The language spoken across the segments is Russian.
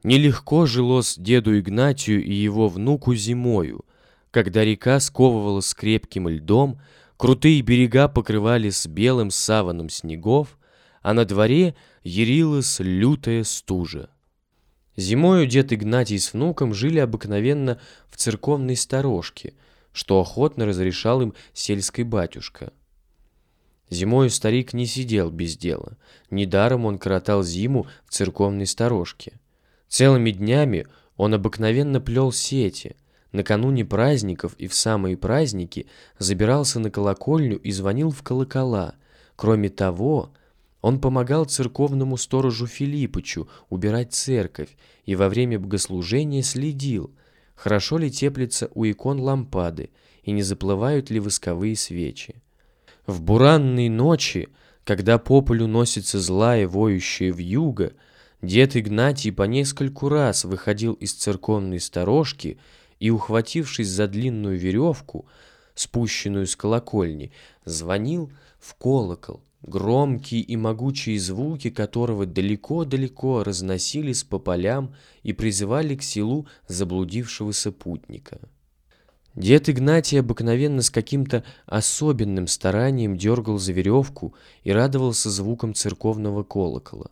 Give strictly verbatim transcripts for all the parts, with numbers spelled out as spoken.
Нелегко жилось деду Игнатию и его внуку зимою, когда река сковывалась крепким льдом, крутые берега покрывались белым саваном снегов, а на дворе ярилась лютая стужа. Зимою дед Игнатий с внуком жили обыкновенно в церковной сторожке, что охотно разрешал им сельский батюшка. Зимою старик не сидел без дела, недаром он коротал зиму в церковной сторожке. Целыми днями он обыкновенно плел сети, накануне праздников и в самые праздники забирался на колокольню и звонил в колокола. Кроме того, он помогал церковному сторожу Филиппычу убирать церковь и во время богослужения следил, хорошо ли теплятся у икон лампады и не заплывают ли восковые свечи. В буранные ночи, когда по полю носится злая воющая вьюга, дед Игнатий по нескольку раз выходил из церковной сторожки и, ухватившись за длинную веревку, спущенную с колокольни, звонил в колокол, громкие и могучие звуки которого далеко-далеко разносились по полям и призывали к селу заблудившегося путника. Дед Игнатий обыкновенно с каким-то особенным старанием дергал за веревку и радовался звукам церковного колокола.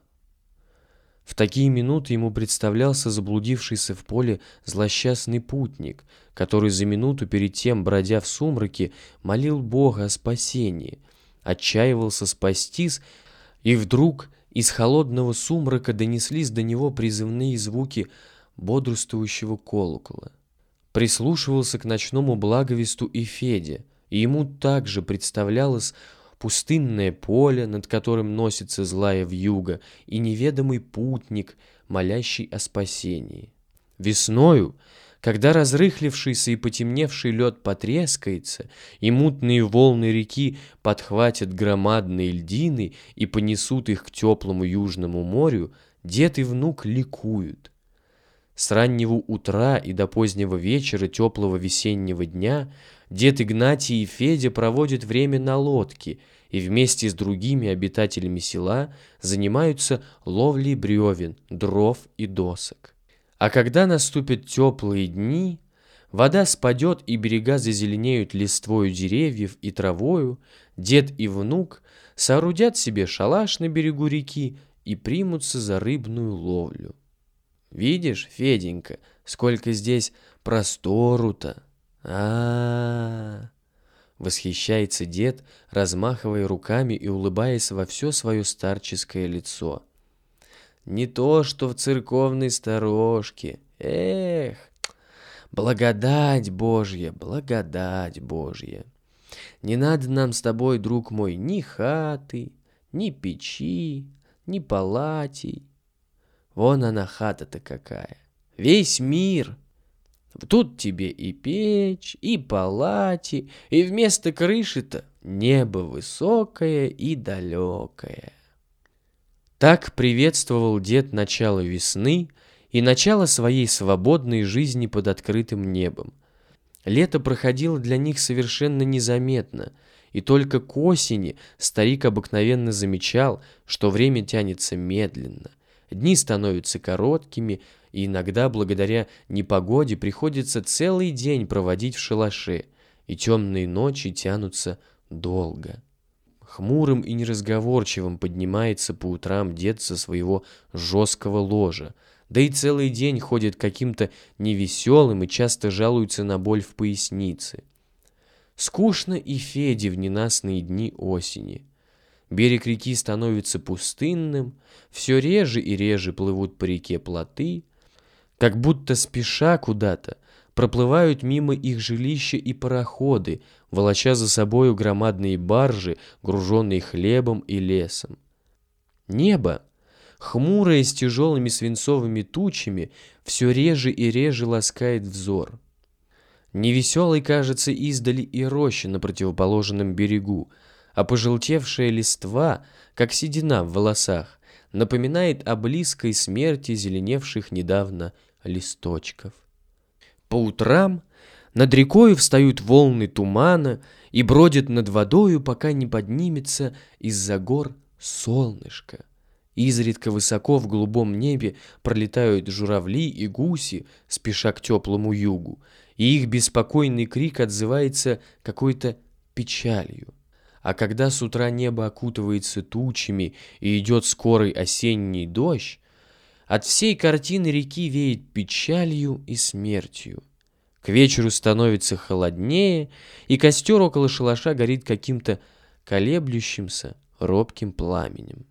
В такие минуты ему представлялся заблудившийся в поле злосчастный путник, который за минуту перед тем, бродя в сумраке, молил Бога о спасении, отчаивался спастись, и вдруг из холодного сумрака донеслись до него призывные звуки бодрствующего колокола. Прислушивался к ночному благовесту и Федя, и ему также представлялось пустынное поле, над которым носится злая вьюга, и неведомый путник, молящий о спасении. Весною, когда разрыхлившийся и потемневший лед потрескается, и мутные волны реки подхватят громадные льдины и понесут их к теплому южному морю, дед и внук ликуют. С раннего утра и до позднего вечера теплого весеннего дня дед Игнатий и Федя проводят время на лодке и вместе с другими обитателями села занимаются ловлей бревен, дров и досок. А когда наступят теплые дни, вода спадет и берега зазеленеют листвою деревьев и травою, дед и внук соорудят себе шалаш на берегу реки и примутся за рыбную ловлю. Видишь, Феденька, сколько здесь простору-то? А-а-а! Восхищается дед, размахивая руками и улыбаясь во все свое старческое лицо. Не то, что в церковной сторожке. Эх, благодать Божья, благодать Божья. Не надо нам с тобой, друг мой, ни хаты, ни печи, ни палатей. Вон она хата-то какая. Весь мир. Тут тебе и печь, и палати, и вместо крыши-то небо высокое и далекое. Так приветствовал дед начало весны и начало своей свободной жизни под открытым небом. Лето проходило для них совершенно незаметно, и только к осени старик обыкновенно замечал, что время тянется медленно. Дни становятся короткими, и иногда, благодаря непогоде, приходится целый день проводить в шалаше, и темные ночи тянутся долго. Хмурым и неразговорчивым поднимается по утрам дед со своего жесткого ложа, да и целый день ходит каким-то невеселым и часто жалуется на боль в пояснице. Скучно и Феде в ненастные дни осени. Берег реки становится пустынным, все реже и реже плывут по реке плоты, как будто спеша куда-то проплывают мимо их жилища и пароходы, волоча за собою громадные баржи, груженные хлебом и лесом. Небо, хмурое с тяжелыми свинцовыми тучами, все реже и реже ласкает взор. Невеселой кажется издали и роща на противоположном берегу, а пожелтевшая листва, как седина в волосах, напоминает о близкой смерти зеленевших недавно листочков. По утрам над рекою встают волны тумана и бродят над водою, пока не поднимется из-за гор солнышко, Изредка высоко в голубом небе пролетают журавли и гуси, спеша к теплому югу, и их беспокойный крик отзывается какой-то печалью. А когда с утра небо окутывается тучами и идет скорый осенний дождь, от всей картины реки веет печалью и смертью. К вечеру становится холоднее, и костер около шалаша горит каким-то колеблющимся робким пламенем.